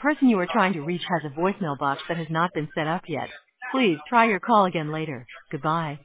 person you are trying to reach has a voicemail box that has not been set up yet. Please try your call again later. Goodbye.